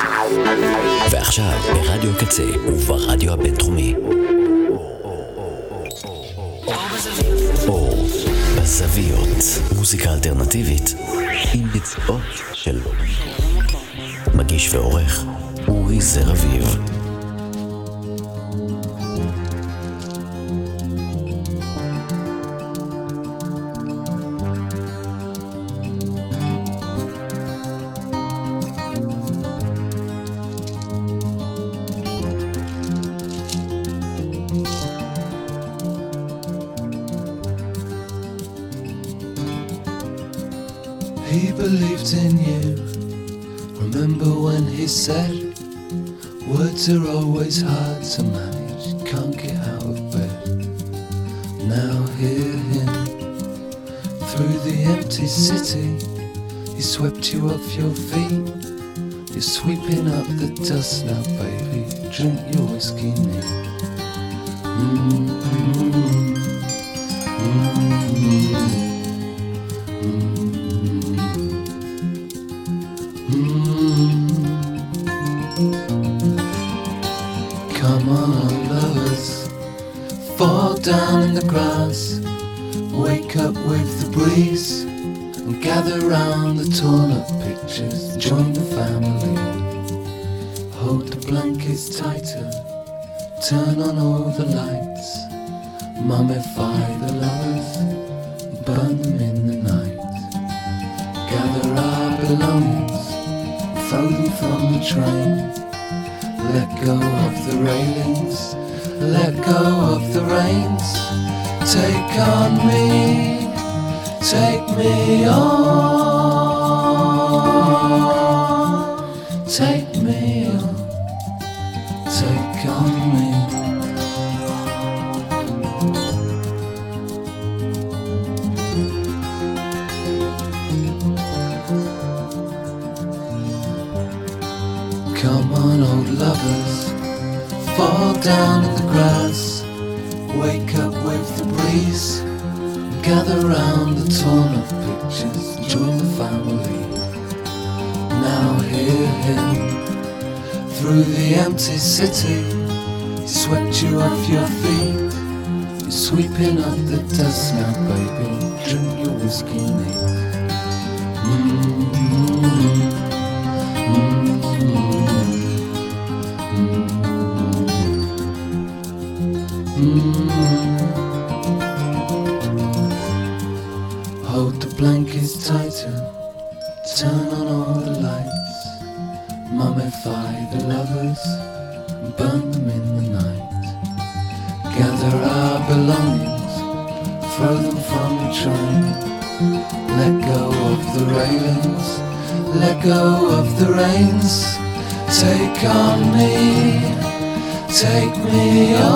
ועכשיו ברדיו קצה וברדיו הבינתחומי אור בזוויות, מוזיקה אלטרנטיבית עם ביצועות של מגיש ועורך אורי זרביב. He believed in you. Remember when he said, words are always hard to manage, can't get out of bed. Now hear him. Through the empty city, he swept you off your feet. You're sweeping up the dust now, baby. Drink your whiskey neat. Come on, lovers, fall down in the grass, wake up with the breeze, and gather round the torn up pictures, join the family, hold the blankets tighter, turn on all the lights, mummify the lovers, burn them in the night, gather our belongings, throw them from the train. Let go of the railings, let go of the reins. Take on me, take me on. Take me on, take on me. Come on, old lovers, fall down in the grass, wake up with the breeze, gather round the torn up pictures, join the family. Now hear him. Through the empty city, he swept you off your feet. You're sweeping up the dust now, baby. Drink your whiskey neat. Hold the blankets tighter, turn on all the lights, mummify the lovers, burn them in the night. Gather our belongings, throw them from the train. Let go of the railings, let go of the reins. Take on me, take me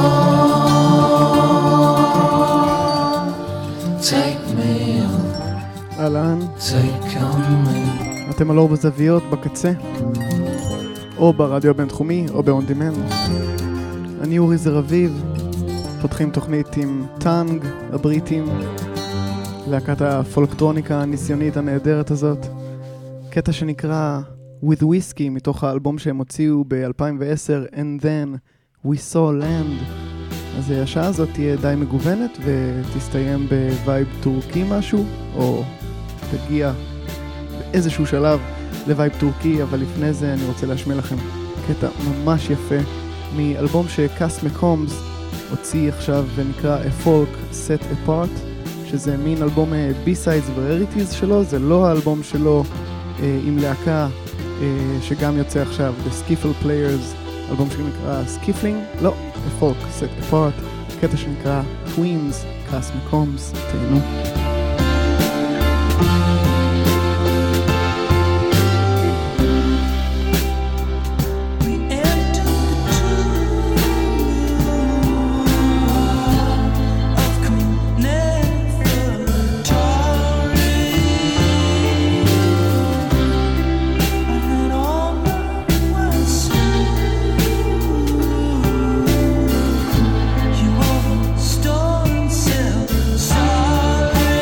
on. Take me on. אהלן, Take on me. אתם על אור בזוויות בקצה, או ברדיו הבינתחומי, או ב-on demand. אני אורי זרביב, פותחים תוכנית עם טאנג, הבריטים, להקת הפולקטרוניקה הניסיונית הנהדרת הזאת. קטע שנקרא With Whiskey, מתוך האלבום שהם הוציאו ב-2010, And Then We Saw Land. אז השעה הזאת תהיה די מגוונת ותסתיים בווייב טורקי משהו, או תגיע באיזשהו שלב לווייב טורקי, אבל לפני זה אני רוצה להשמיע לכם קטע ממש יפה מאלבום שקאס מקומס הוציא עכשיו ונקרא A Folk Set Apart, שזה מין אלבום B-Sides ו-Rarities שלו. זה לא האלבום שלו עם להקה שגם יוצא עכשיו, The Skiffle Players, אלבום שנקרא Skiffling, לא, A Folk Set Apart, קטע שנקרא Twins, קאס מקומס, תהנו. You won't store and sell. Sorry.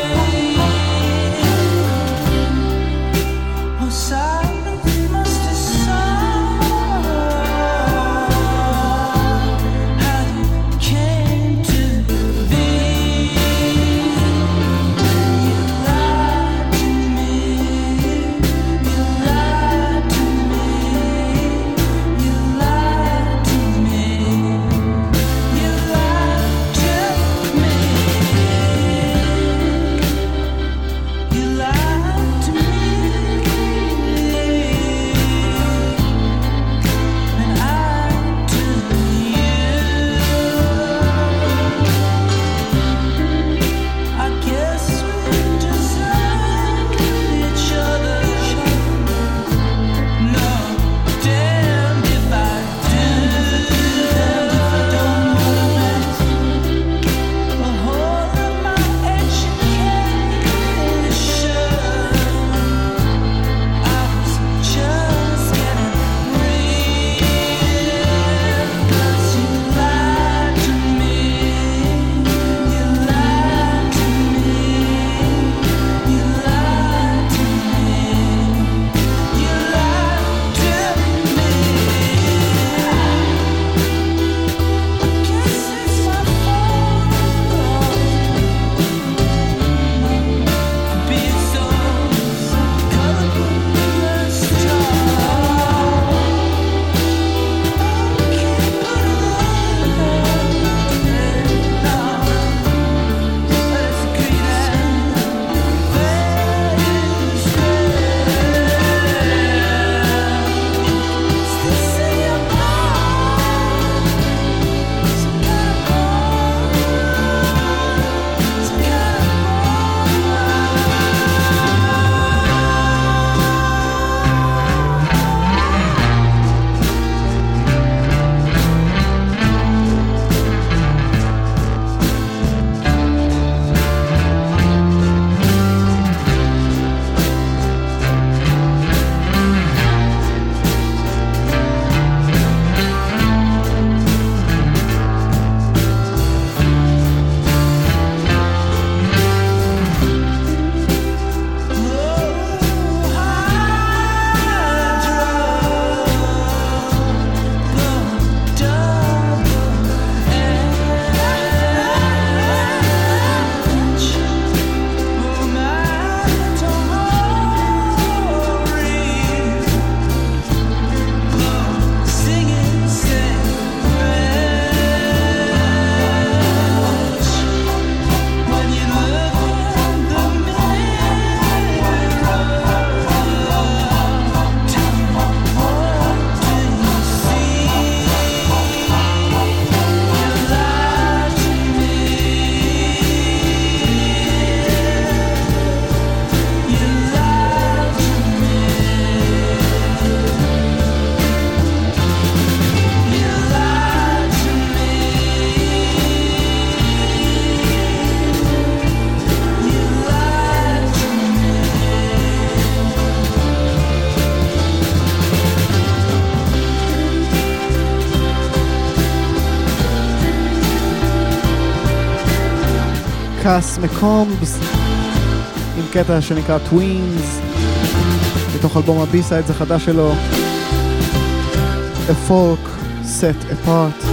קאס מקומבס עם קטע שנקרא טווינס מתוך אלבום הבי-סיידס החדש שלו A Folk Set Apart.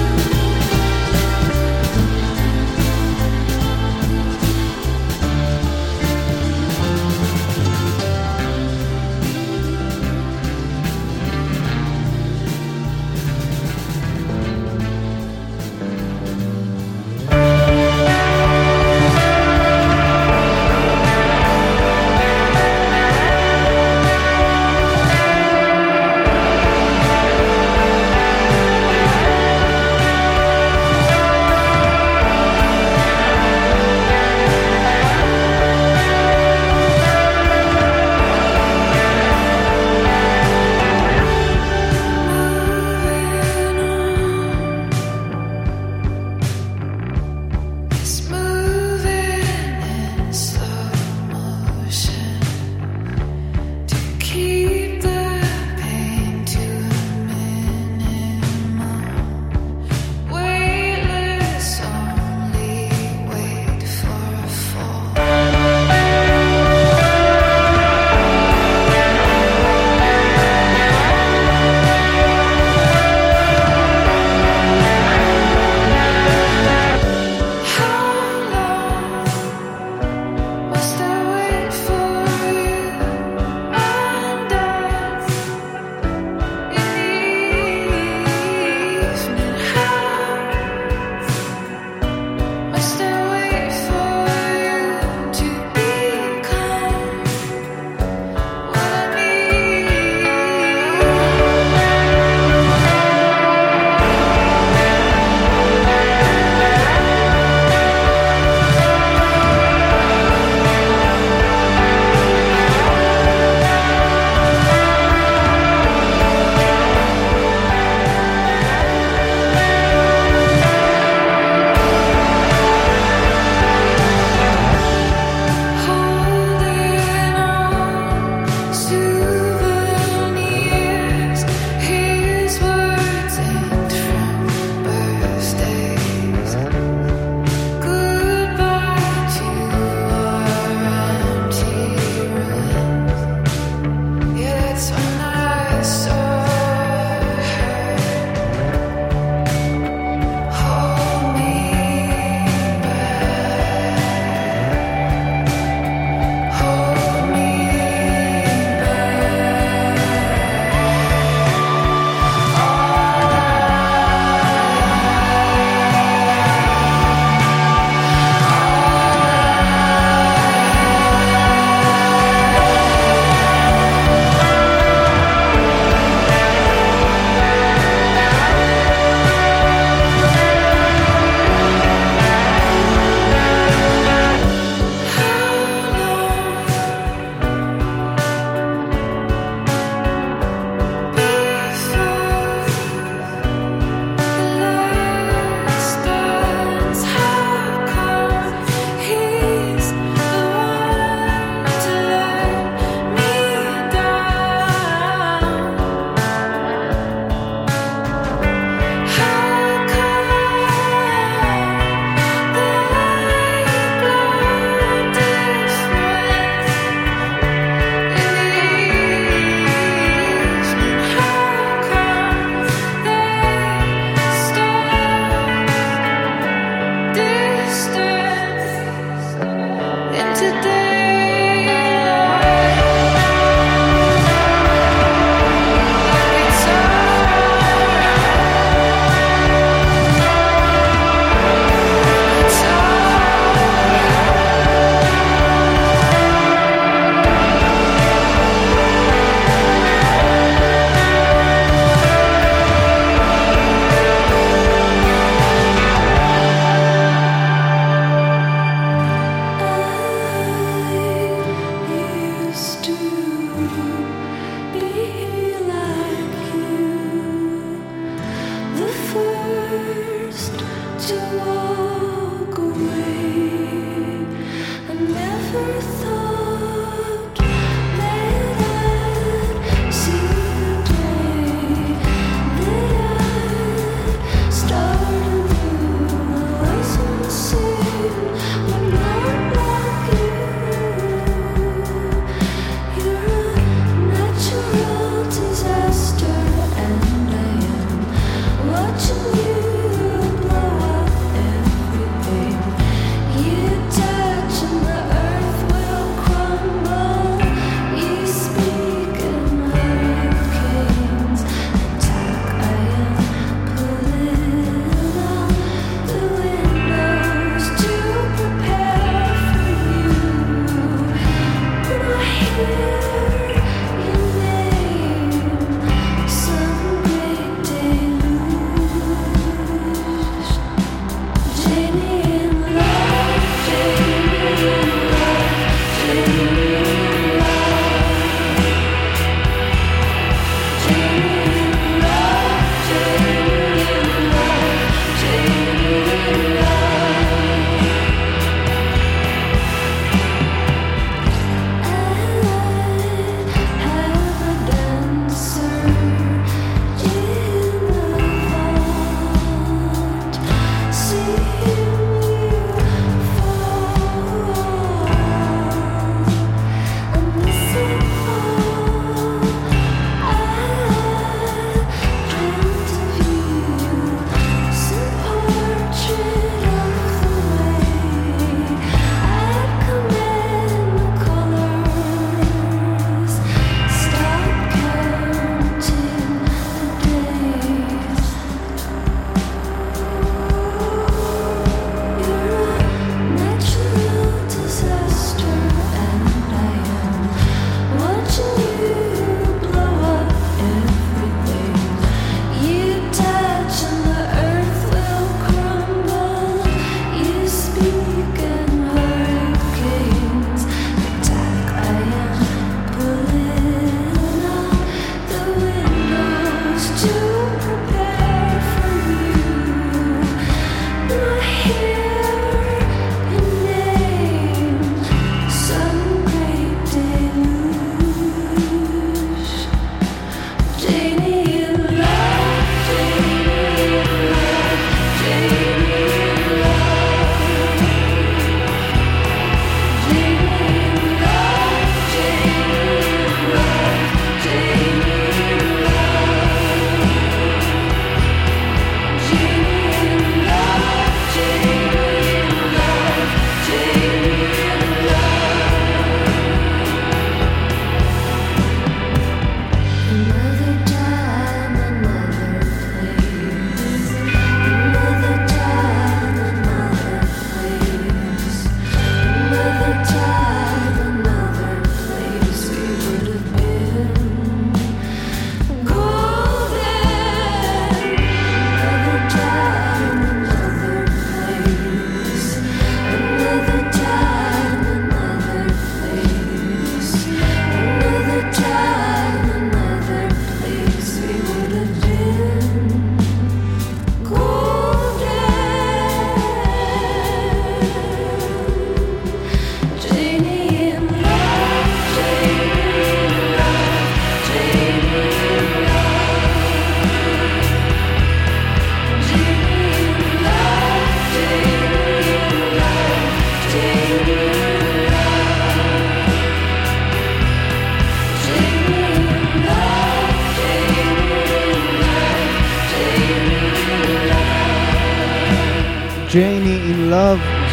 Janie in Love,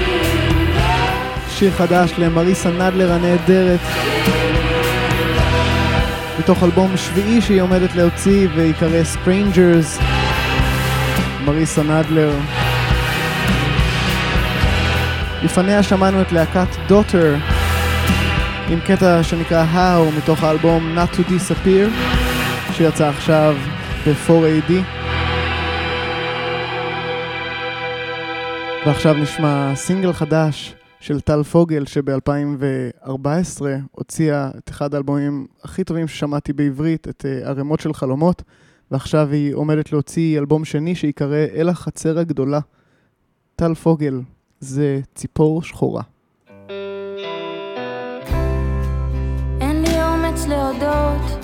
שיר חדש למריסה נדלר הנהדרת, מתוך אלבום שביעי שהיא עומדת להוציא ויקרא Strangers. מריסה נדלר. לפניה שמענו את להקת Daughter עם קטע שנקרא How מתוך האלבום Not to Disappear שיצא עכשיו ב-4AD. ועכשיו נשמע סינגל חדש של טל פוגל שב-2014 הוציאה את אחד האלבומים הכי טובים ששמעתי בעברית, את ערימות של חלומות, ועכשיו היא עומדת להוציא אלבום שני שיקרא אל החצר הגדולה. טל פוגל זה ציפור שחורה. אין לי אומץ להודות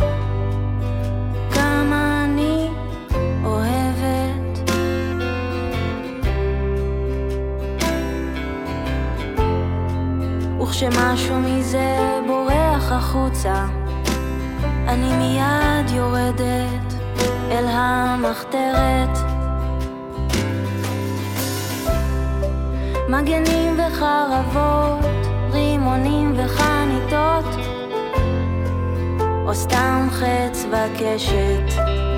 כמה אני אוהבת, וכשמשהו מזה בורח החוצה אני מיד יורדת אל המחתרת. מגנים וחרבות, רימונים וחניתות, או סתם חץ בקשת.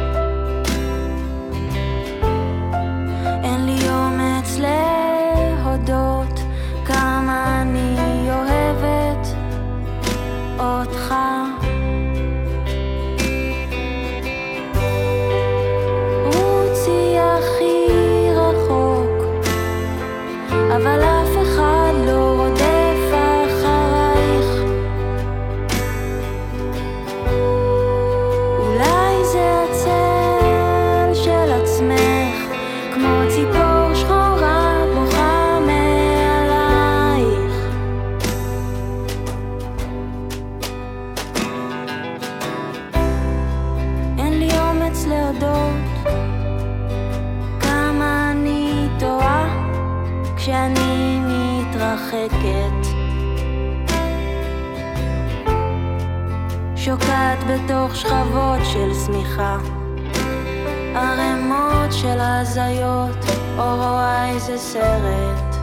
אין לי אומץ להודות כמה אני אוהבת אותך. רוצי הכי רחוק, אבל אף אחד לא רודף אחרייך. אולי זה הצל של עצמך, כמו ציפור שחורה בוכה מעלייך. אין לי אומץ להודות כמה אני טועה כשאני מתרחקת, שוקעת בתוך שכבות של סמיכה, ערימות של הזיות, או רואה איזה סרט,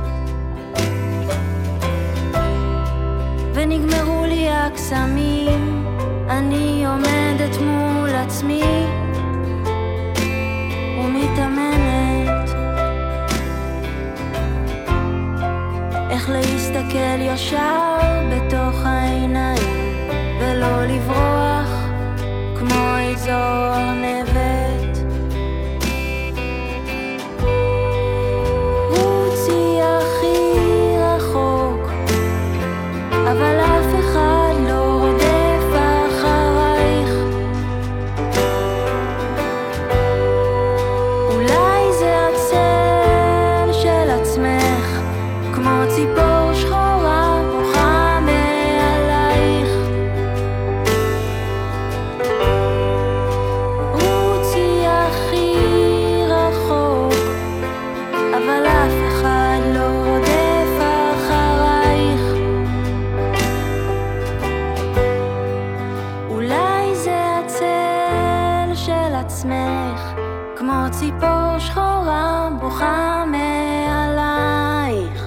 ונגמרו לי הקסמים, אני עומדת מול עצמי ומתאמנת איך להסתכל ישר בתוך העיניים ולא לברוח כמו איזו ארנבת. רוצי הכי רחוק, אבל אף אחד לא רודף אחרייך. אולי זה הצל של עצמך, כמו ציפור שחורה בוכה מעלייך. רוצי הכי רחוק, אבל אף אחד לא רודף אחרייך. אולי זה הצל של עצמך, כמו ציפור שחורה בוכה מעלייך.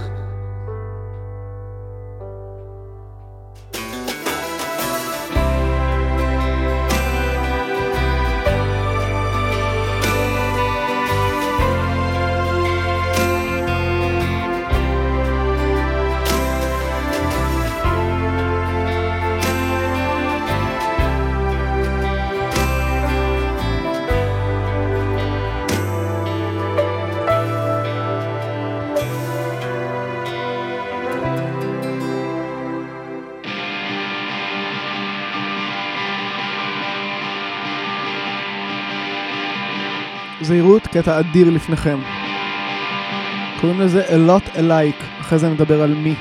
זהירות, קטע אדיר לפניכם. קוראים לזה A Lot Alike, אחרי זה נדבר על מי.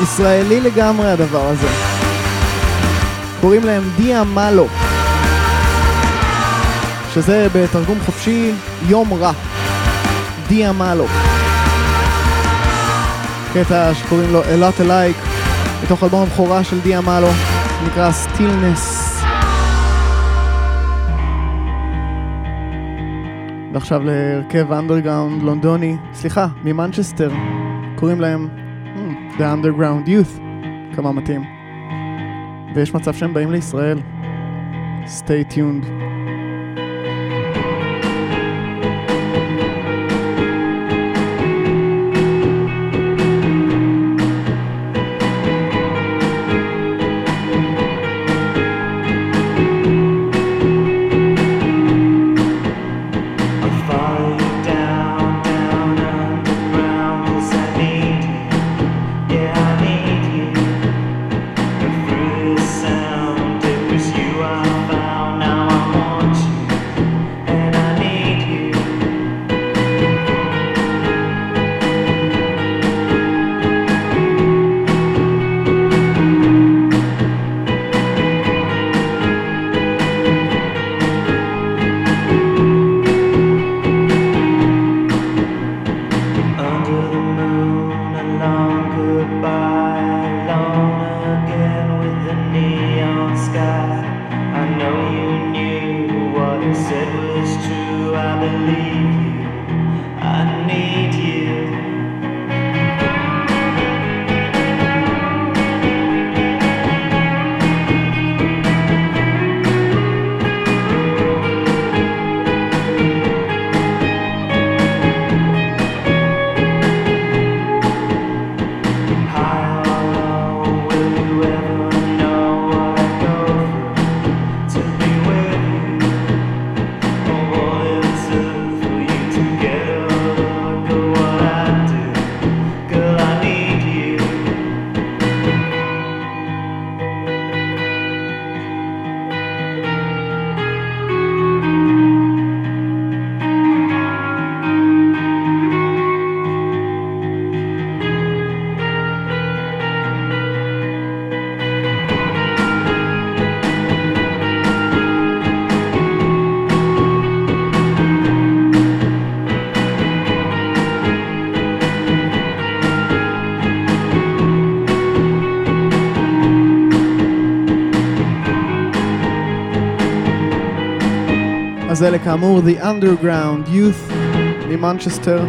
ישראלי לגמרי הדבר הזה. קוראים להם דיה מלו, שזה בתרגום חופשי יום רע. דיה מלו. קטע שקוראים לו A Lot Alike, מתוך אלבום הבכורה של דיה מלו, נקרא Stillness. ועכשיו להרכב אנדרגראונד לונדוני, סליחה, ממנצ'סטר, קוראים להם The Underground Youth, כמה מתאים. ויש מצב שהם באים לישראל. Stay tuned. אז אלה כאמור The Underground Youth ממנצ'סטר,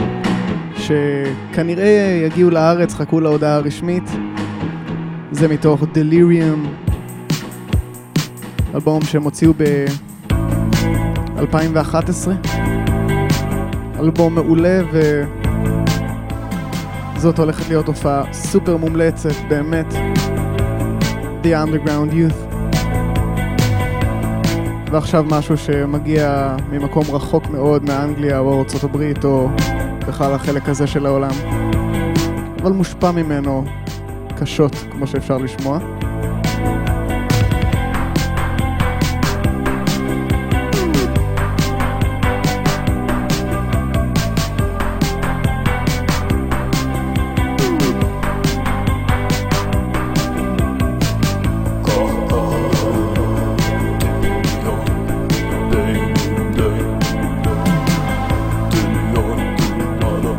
שכנראה יגיעו לארץ, חכו להודעה הרשמית. זה מתוך Delirium, אלבום שהם הוציאו ב-2011, אלבום מעולה, וזאת הולכת להיות הופעה סופר מומלצת באמת. The Underground Youth. ועכשיו משהו שמגיע ממקום רחוק מאוד מאנגליה או ארצות הברית או בכלל החלק הזה של העולם, אבל מושפע ממנו קשות, כמו שאפשר לשמוע.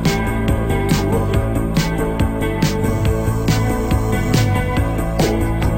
Go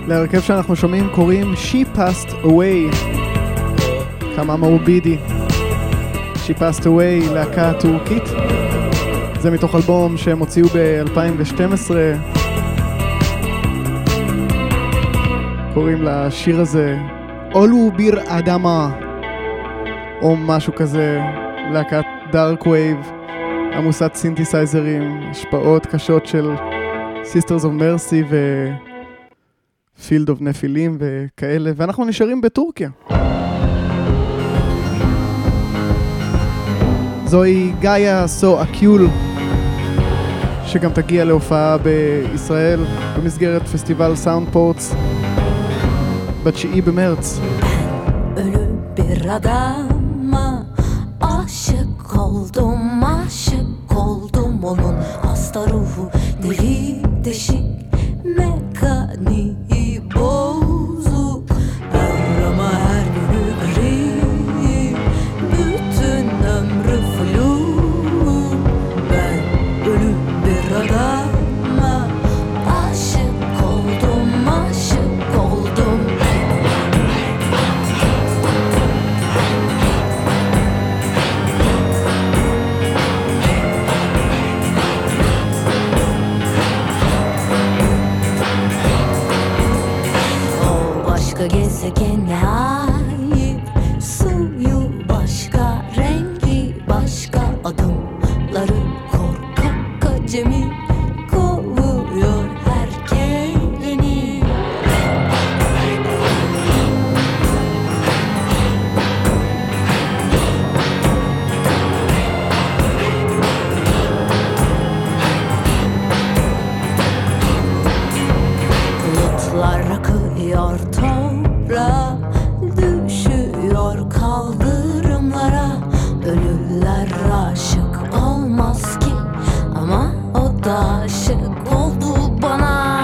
להרכב שאנחנו שומעים קוראים She Passed Away, כמה מורבידי. She Passed Away, להקה טורקית. זה מתוך אלבום שהם הוציאו ב-2012. קוראים לשיר הזה אולו ביר אדמה, או משהו כזה. להקת דארק וייב, עמוסת סינתסייזרים, השפעות קשות של Sisters of Mercy ו-Field of נפילים וכאלה, ואנחנו נשארים בטורקיה. זוהי גאיה סו אקיול, שגם תגיע להופעה בישראל במסגרת פסטיבל סאונד פורטס ב9 במרץ. Ölüp bir adama aşık oldum onun hasta ruhu deli deşik mekaniği bozuk ama her günü garip bütün ömrü flu ben ölüp bir adama aşık oldum gezegene ait suyu başka, rengi başka, adımları korkak acemi kovuyor her geleni. Bulutlar akıyor toprağa, düşüyor kaldırımlara. Ölüler aşık olmaz ki ama o da aşık oldu bana.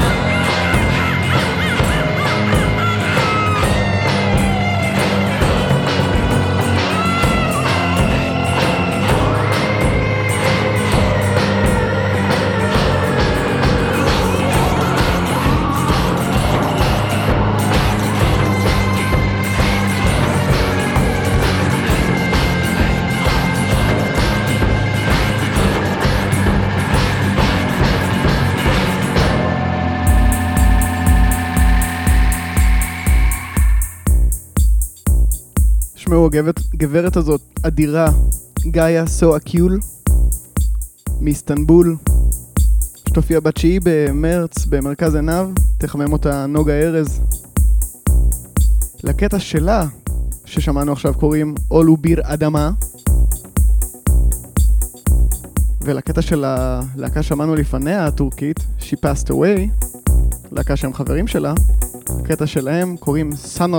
שמעו, הגברת הזאת אדירה, גאיה סו אקיול מאיסטנבול, שתופיע ב9 במרץ במרכז עיניו, תחמם אותה נוגה ארז. לקטע שלה ששמענו עכשיו קוראים אולו ביר אדמה, ולקטע של הלהקה שמענו לפניה הטורקית She Passed Away, להקה שהם חברים שלה, הקטע שלהם קוראים סנור.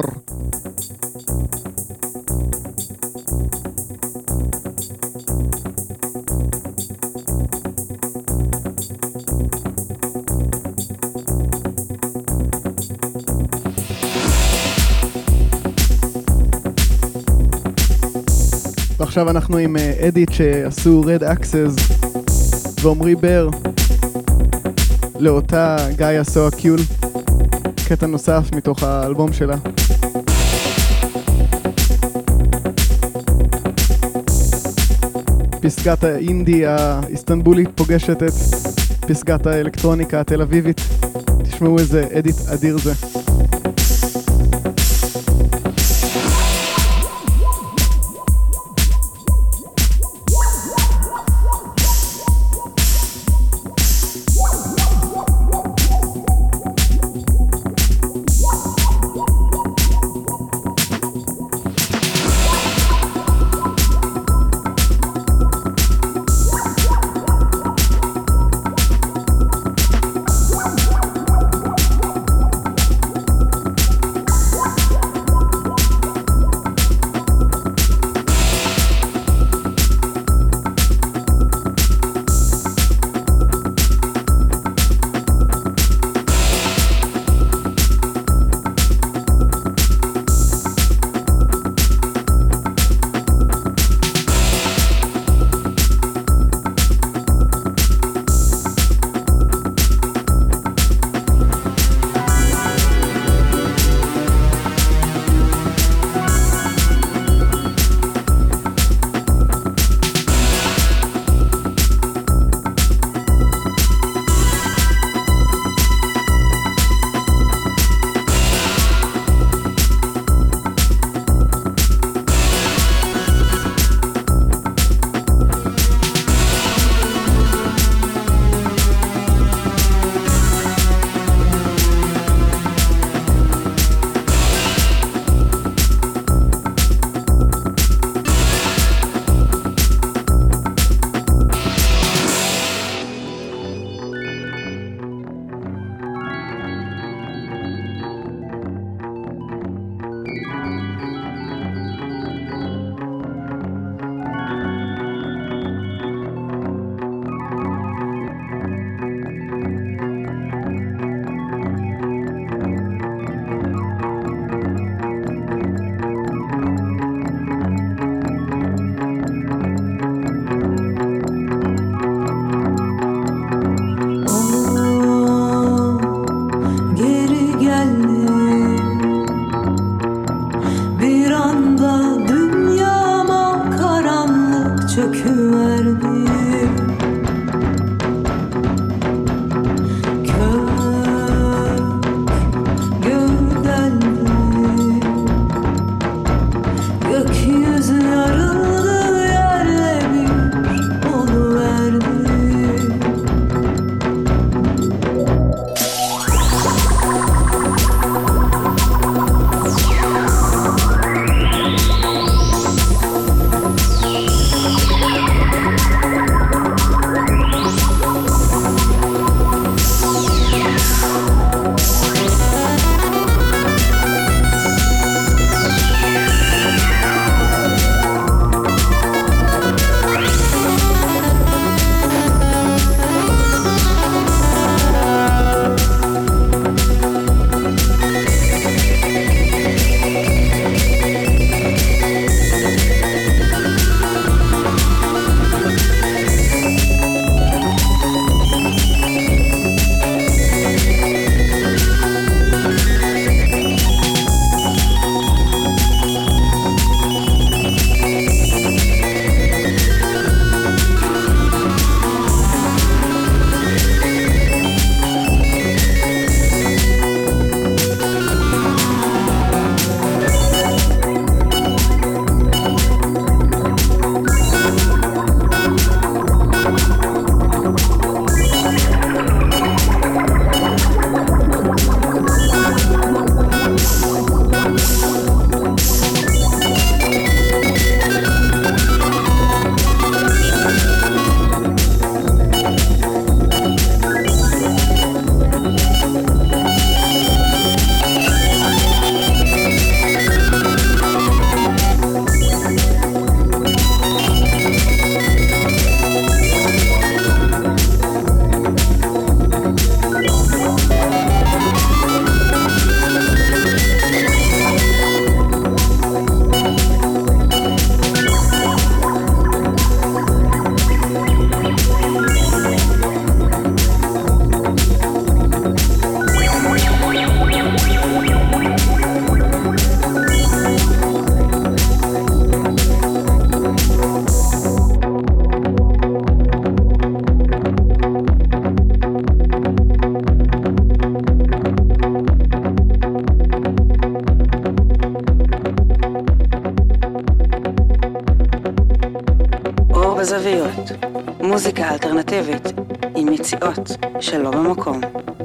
עכשיו אנחנו עם אדיט שעשו Red Access ועומרי בר לאותה גאיה סו אקיול, קטע נוסף מתוך האלבום שלה. פסגת האינדי האיסטנבולית פוגשת את פסגת האלקטרוניקה התל אביבית. תשמעו איזה אדיט אדיר זה. זוויות, מוזיקה אלטרנטיבית עם יציאות שלא במקום.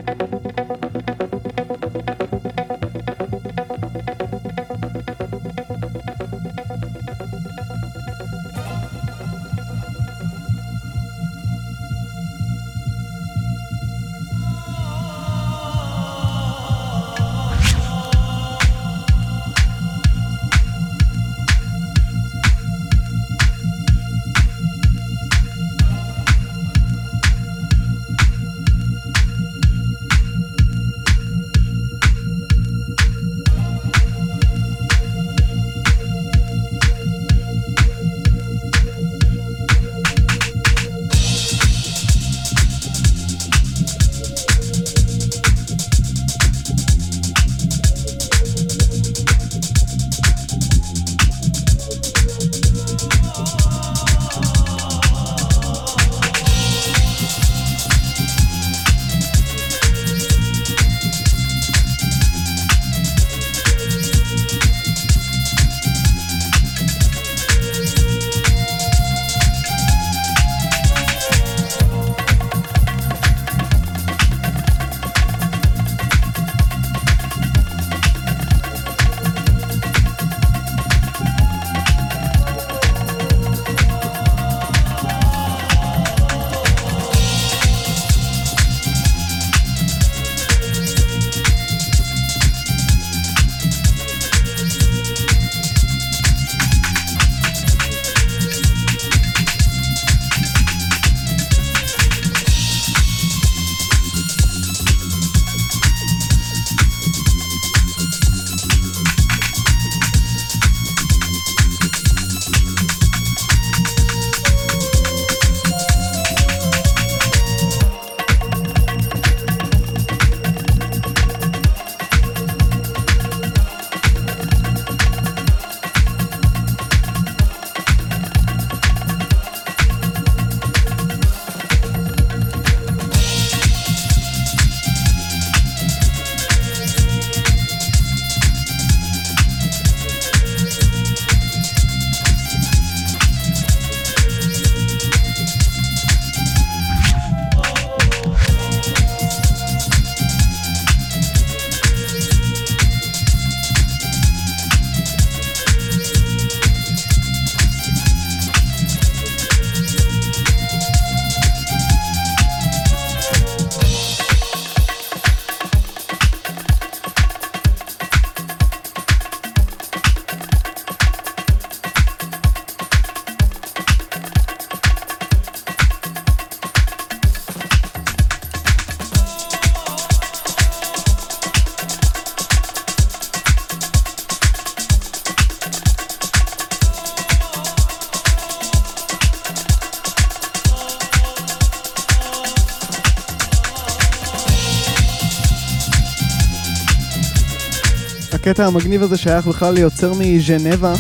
הקטע המגניב הזה שייך בכלל ליוצר מז'נבה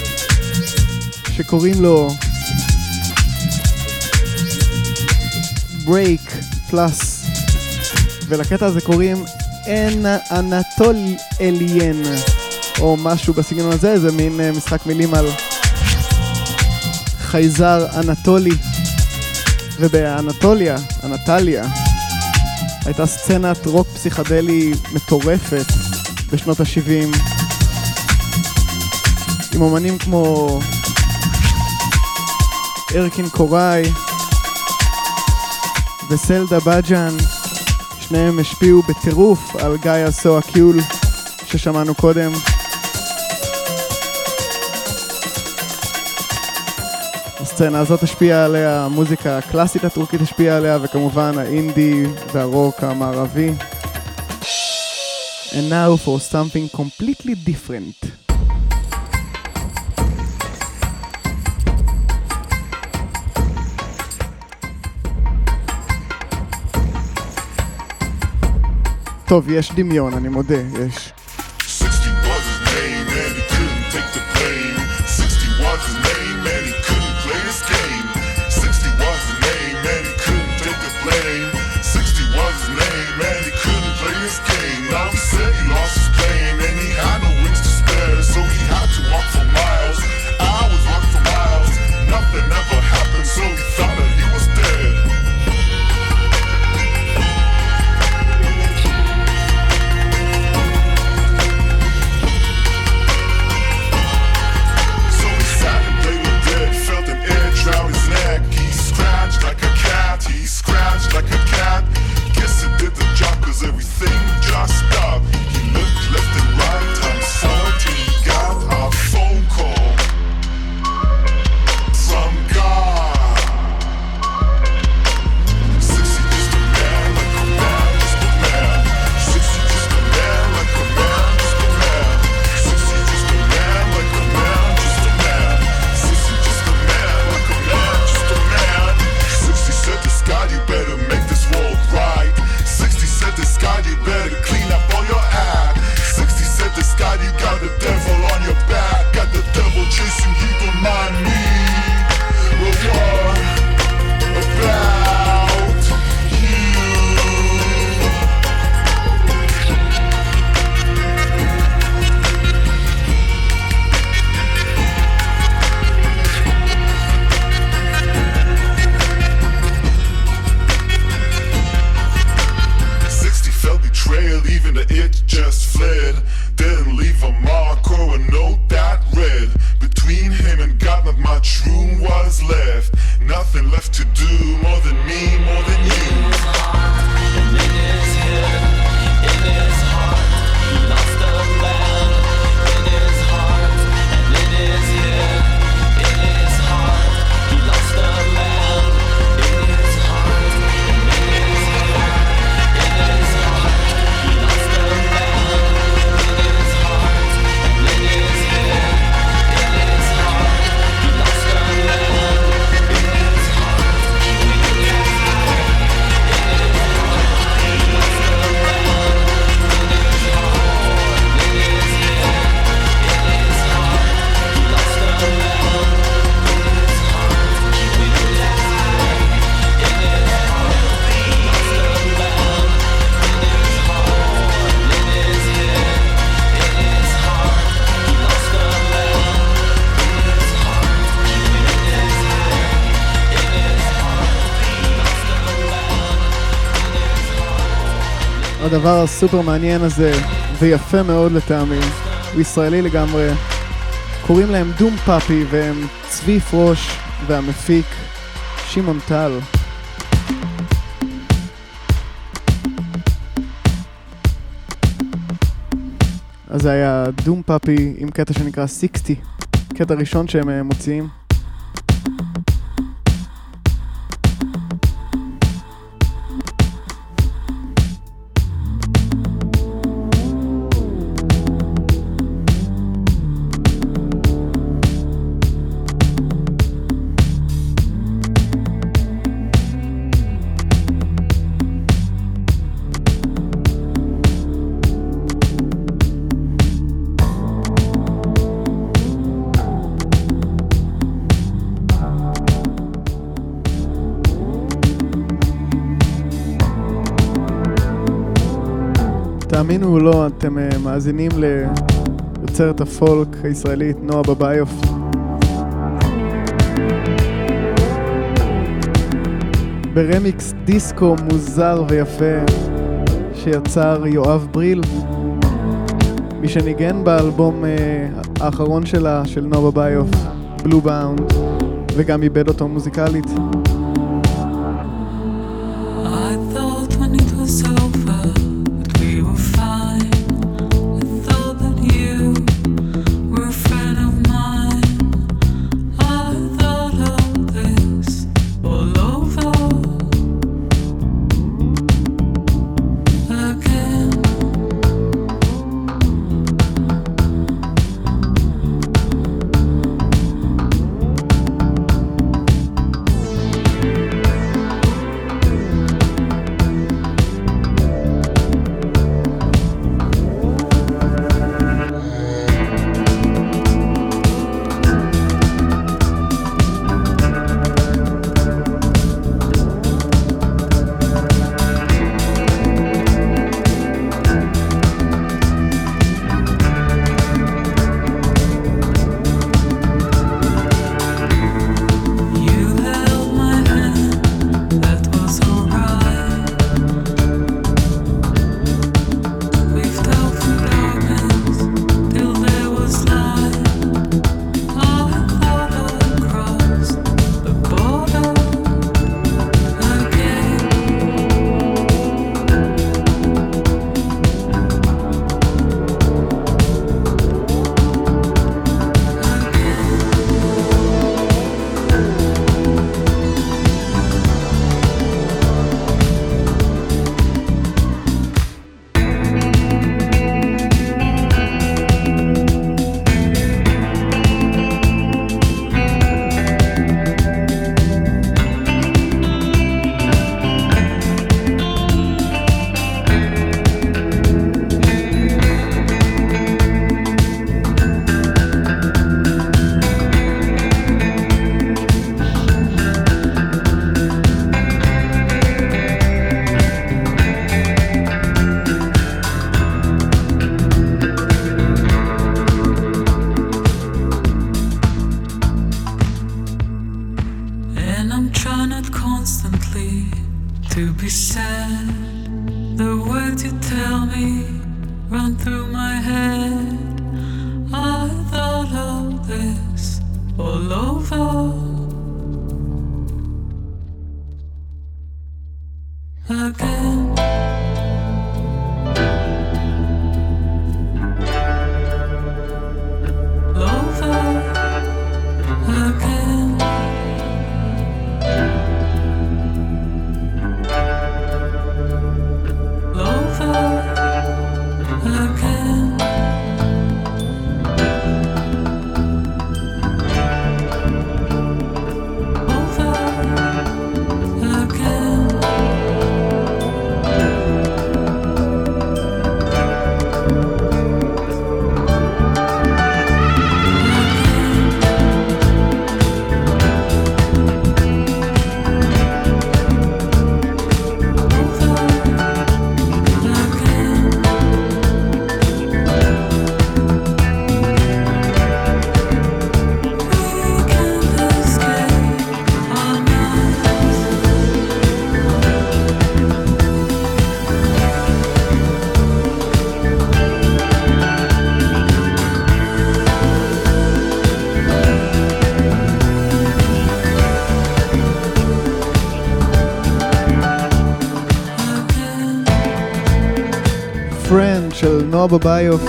שקוראים לו ברייק פלאס, ולקטע הזה קוראים אנטול אליין או משהו בסגנון הזה. זה מין משחק מילים על חייזר אנטולי. ובאנטוליה, אנטליה, הייתה סצנת רוק פסיכדלי מטורפת בשנות ה-70 עם אומנים כמו ארקין קוראי וסלדה בג'אן. שניהם השפיעו בטירוף על גאיה סואקיול ששמענו קודם. הסצנה הזאת השפיעה עליה, המוזיקה הקלאסית הטורקית השפיעה עליה, וכמובן האינדי והרוק המערבי. And now for something completely different. טוב, יש דמיון, אני מודה, יש. So that it just fled. Didn't leave a mark or a note that read, between him and God not much room was left. Nothing left to do, more than me, more than you. In his heart and in his head, in his heart he lost the land. In his heart and in his head, in his heart he lost the land. In his heart and in his head, in his heart he lost the land. In his heart and in his head, in his heart he lost the land. In his heart we could fly. In his heart he lost the land. In his heart and in his head, in his heart he lost the land. In his heart we could fly. In his heart he lost the land. In his heart and in his head, in his heart he lost the land. In his heart we could fly. In his heart he lost the land. הדבר הסופר מעניין הזה, ויפה מאוד לטעמי, הוא ישראלי לגמרי. קוראים להם דום פאפי, והם צבי פרוש והמפיק שמעון טל. אז זה היה דום פאפי עם קטע שנקרא 60, קטע ראשון שהם מוציאים. תאמינו או לא, אתם מאזינים ליוצרת הפולק הישראלית נועה בבאיוף. ברמיקס דיסקו מוזר ויפה שיצר יואב בריל, מי שניגן באלבום האחרון שלה, של נועה בבאיוף, בלו באונד, וגם איבד אותו מוזיקלית. I thought when it was over that we were fine. I thought that you were a friend of mine. I thought of this all over again. run through my head. I thought of this all over again. Friend של נועה בביוף,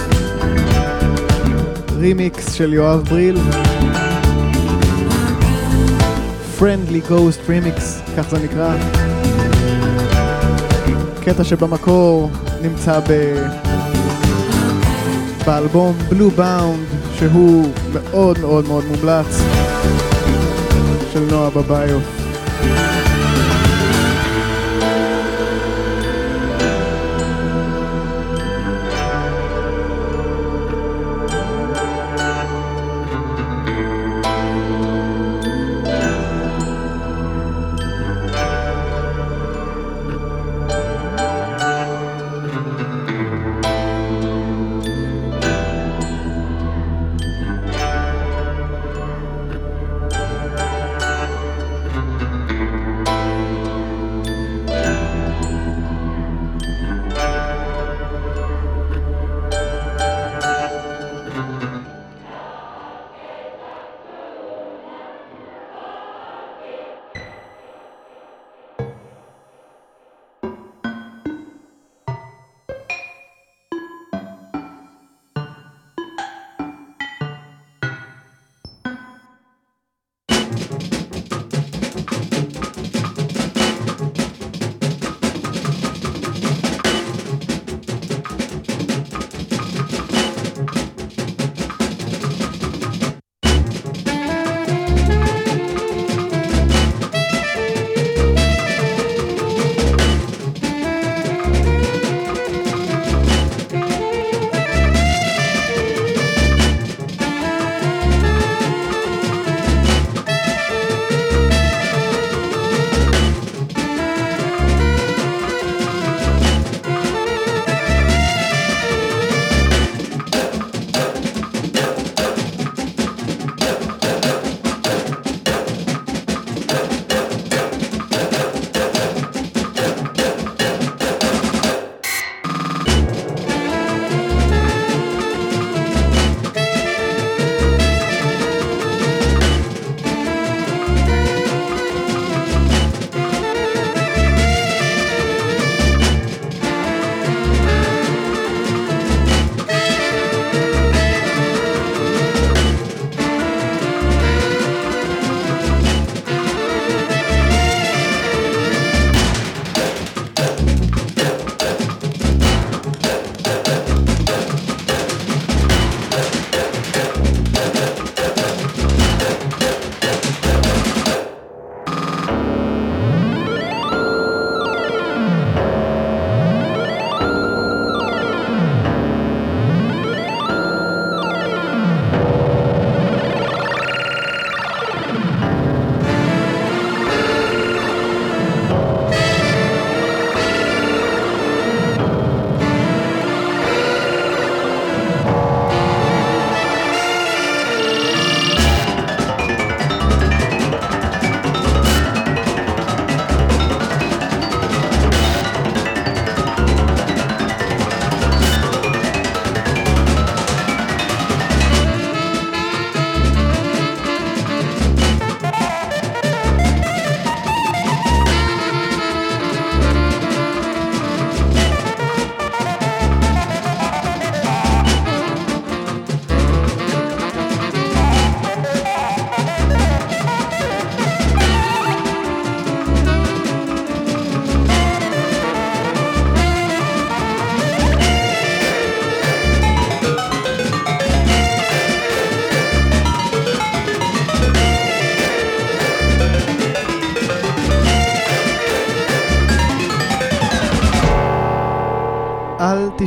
רימיקס של יואב בריל, Friendly Ghost Remix, כך זה נקרא. קטע שבמקור נמצא באלבום Blue Bound, שהוא מאוד מאוד מאוד מומלץ, של נועה בביוף.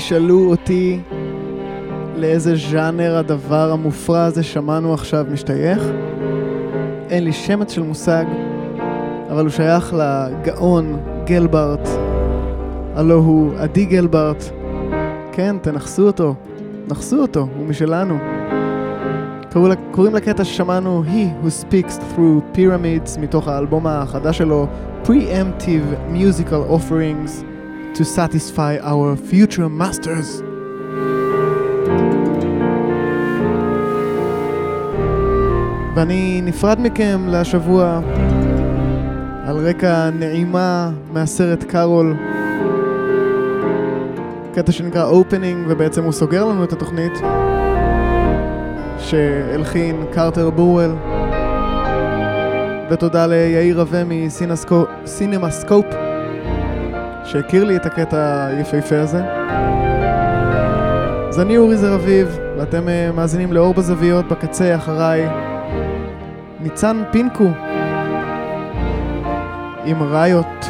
תשאלו אותי לאיזה ז'אנר הדבר המופרע הזה שמענו עכשיו משתייך, אין לי שמץ של מושג, אבל הוא שייך לגאון גלברט, הלא הוא עדי גלברט. כן, תנחסו אותו, נחסו אותו, הוא משלנו. קוראים לקטע ששמענו He Who Speaks Through Pyramids, מתוך האלבום החדש שלו Preemptive Musical Offerings to Satisfy Our Future Masters. ואני נפרד מכם לשבוע על רקע נעימה מהסרט קארול, קטע שנקרא Opening, ובעצם הוא סוגר לנו את התוכנית, שהלחין קרטר בורוול. ותודה ליאיר רווה מסינמסקופ שהכיר לי את הקטע היפהפה הזה. אז אני אורי זרביב, ואתם מאזינים לאור בזוויות. בקצה אחריי ניצן פינקו עם ראיות.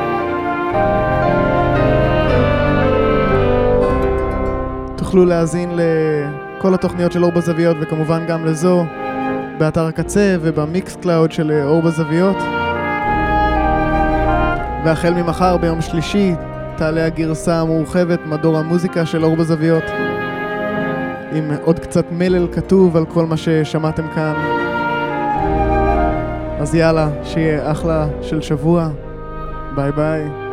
תוכלו להאזין לכל התוכניות של אור בזוויות, וכמובן גם לזו באתר הקצה ובמיקס קלאוד של אור בזוויות. והחל ממחר ביום שלישי תעלה הגרסה המורחבת מדור המוזיקה של אור בזוויות, עם עוד קצת מלל כתוב על כל מה ששמעתם כאן. אז יאללה, שיהיה אחלה של שבוע. ביי ביי.